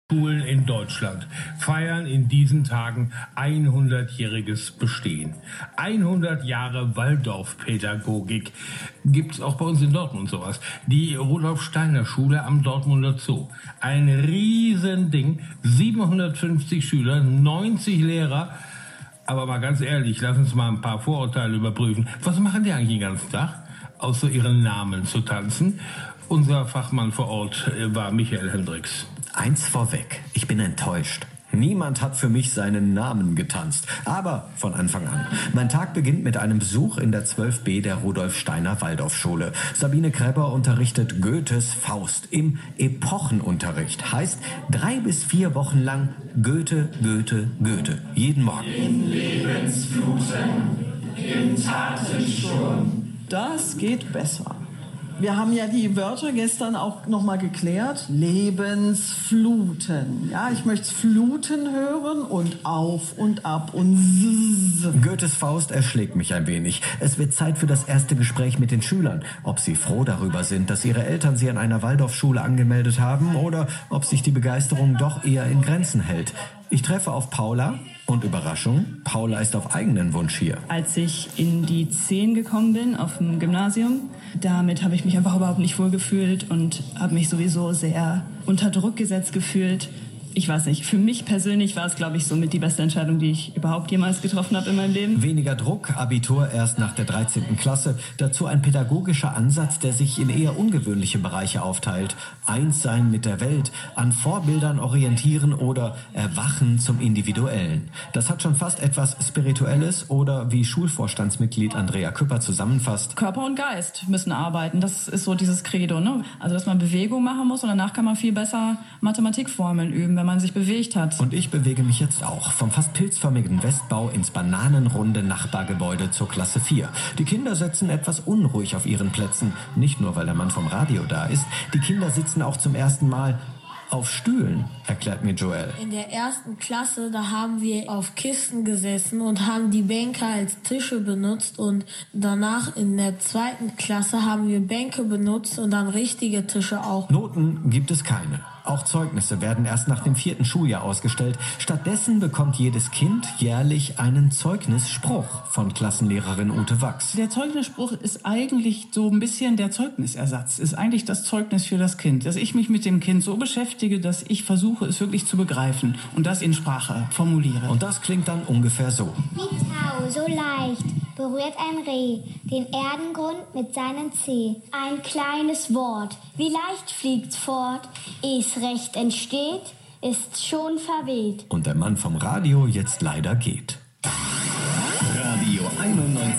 Schulen in Deutschland feiern in diesen Tagen 100-jähriges Bestehen. 100 Jahre Waldorfpädagogik gibt's auch bei uns in Dortmund sowas. Die Rudolf-Steiner-Schule am Dortmunder Zoo. Ein Riesending, 750 Schüler, 90 Lehrer. Aber mal ganz ehrlich, lass uns mal ein paar Vorurteile überprüfen. Was machen die eigentlich den ganzen Tag? Außer ihren Namen zu tanzen. Unser Fachmann vor Ort war Michael Hendricks. Eins vorweg, ich bin enttäuscht. Niemand hat für mich seinen Namen getanzt, aber von Anfang an. Mein Tag beginnt mit einem Besuch in der 12b der Rudolf-Steiner-Waldorfschule. Sabine Krebber unterrichtet Goethes Faust im Epochenunterricht. Heißt 3 bis 4 Wochen lang Goethe, Goethe, Goethe. Jeden Morgen. In Lebensfluten, im Tatensturm. Das geht besser. Wir haben ja die Wörter gestern auch nochmal geklärt. Lebensfluten. Ja, ich möchte Fluten hören und auf und ab und zzz. Goethes Faust erschlägt mich ein wenig. Es wird Zeit für das erste Gespräch mit den Schülern. Ob sie froh darüber sind, dass ihre Eltern sie an einer Waldorfschule angemeldet haben oder ob sich die Begeisterung doch eher in Grenzen hält. Ich treffe auf Paula und Überraschung, Paula ist auf eigenen Wunsch hier. Als ich in die 10 gekommen bin, auf dem Gymnasium, damit habe ich mich einfach überhaupt nicht wohlgefühlt und habe mich sowieso sehr unter Druck gesetzt gefühlt. Ich weiß nicht, für mich persönlich war es, glaube ich, somit die beste Entscheidung, die ich überhaupt jemals getroffen habe in meinem Leben. Weniger Druck, Abitur erst nach der 13. Klasse. Dazu ein pädagogischer Ansatz, der sich in eher ungewöhnliche Bereiche aufteilt. Eins sein mit der Welt, an Vorbildern orientieren oder erwachen zum Individuellen. Das hat schon fast etwas Spirituelles oder, wie Schulvorstandsmitglied Andrea Küpper zusammenfasst: Körper und Geist müssen arbeiten. Das ist so dieses Credo, ne? Also, dass man Bewegung machen muss und danach kann man viel besser Mathematikformeln üben, wenn man sich bewegt hat. Und ich bewege mich jetzt auch. Vom fast pilzförmigen Westbau ins bananenrunde Nachbargebäude zur Klasse 4. Die Kinder sitzen etwas unruhig auf ihren Plätzen. Nicht nur, weil der Mann vom Radio da ist. Die Kinder sitzen auch zum ersten Mal auf Stühlen, erklärt mir Joel. In der 1. Klasse, da haben wir auf Kisten gesessen und haben die Bänke als Tische benutzt. Und danach in der 2. Klasse haben wir Bänke benutzt und dann richtige Tische auch. Noten gibt es keine. Auch Zeugnisse werden erst nach dem 4. Schuljahr ausgestellt. Stattdessen bekommt jedes Kind jährlich einen Zeugnisspruch von Klassenlehrerin Ute Wachs. Der Zeugnisspruch ist eigentlich so ein bisschen der Zeugnisersatz, ist eigentlich das Zeugnis für das Kind. Dass ich mich mit dem Kind so beschäftige, dass ich versuche, es wirklich zu begreifen und das in Sprache formuliere. Und das klingt dann ungefähr so. Wie Tau, so leicht berührt ein Reh den Erdengrund mit seinen Zeh. Ein kleines Wort, wie leicht fliegt's fort, es recht entsteht, ist schon verweht. Und der Mann vom Radio jetzt leider geht. Radio 91.